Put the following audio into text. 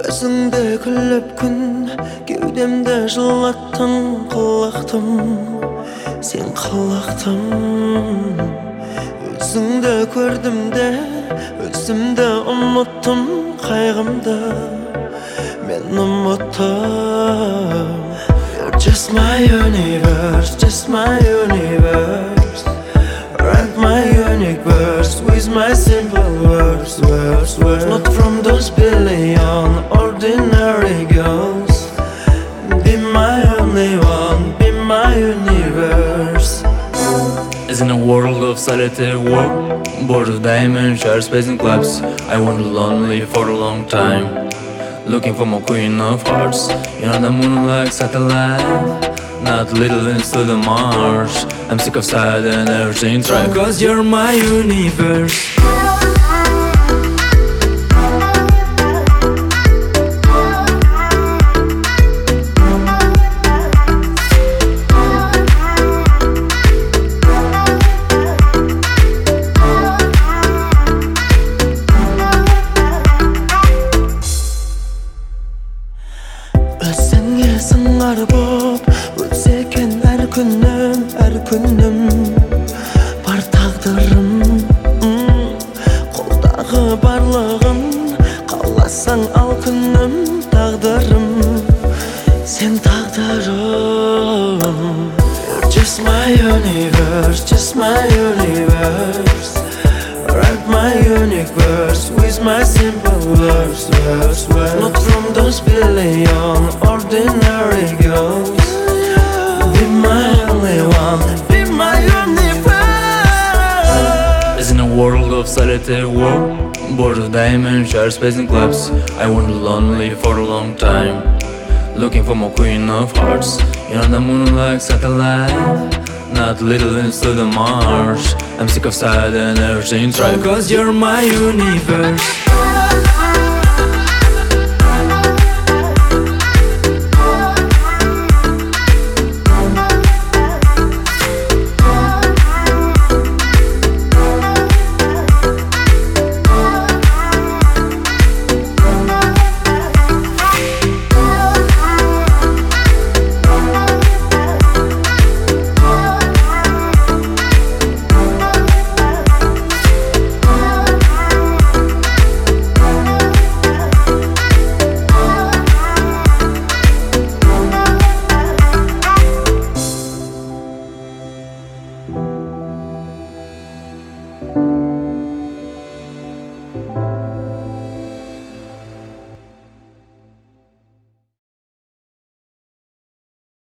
Özüngde güllep gün, kewdemde jyllattың kılактım. Sen kılактım. Özüngde gördüm de, özümde unuttum kaygımda. Men unuttum. You're just my universe, just my universe. Write my universe with my simple words, words. Not from those billion ordinary girls. Be my only one, be my universe. As in a world of solitary work, bored of diamonds, share space and clubs, I wandered lonely for a long time, looking for my queen of hearts. You're on the moon like satellite, not little into the Mars. I'm sick of sad and everything try, cause you're my universe. Özüңe sыңар boп өтсе екен әр күнім бар тағдырым. Қолдағы барлығын қаласаң ал күнім, тағдырым сен тағдырым. You're just my universe, just my universe. Write my universe with my simple words, words. Not from those billion ordinary girls. Be my only one, be my universe. As in a world of solitary work, bored of diamonds, share space and clubs, I wandered lonely for a long time, looking for my queen of hearts. You're on the moon like satellite, not little into the Mars. I'm sick of sad and everything try, cause you're my universe.